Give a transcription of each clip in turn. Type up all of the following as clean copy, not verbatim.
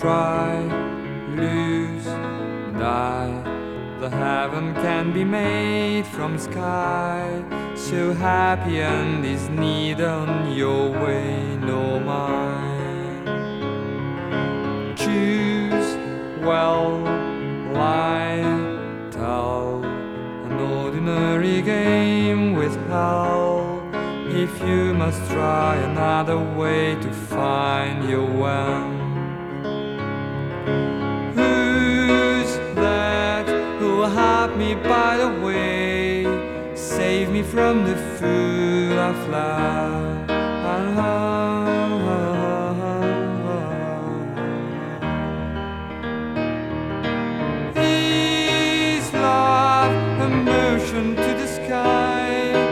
try, lose, die. The heaven can be made from sky. So happy and is neither on your way nor mine. Choose well, lie, tell. An ordinary game with hell. If you must try another way to find your when. Who's that who'll help me by the way? Save me from the fool of love. Is love a motion to the sky?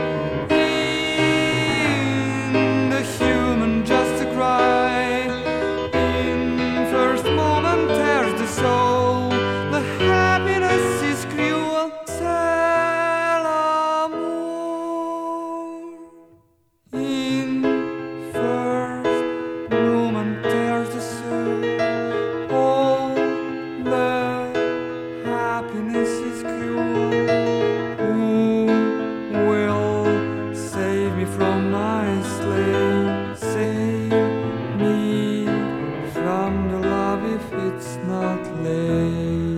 In the human just a cry. In first moment there's the soul. The happiness is cruel. C'est l'amour. In first moment there's the soul. All the happiness is cruel. Who will save me from my slave? Save me from the love if it's not late.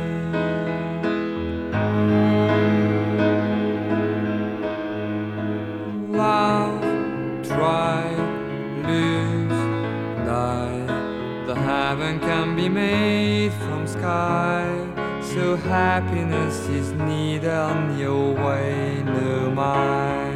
Love, try, lose, die. The heaven can be made from sky. So happiness is neither on your way nor mine.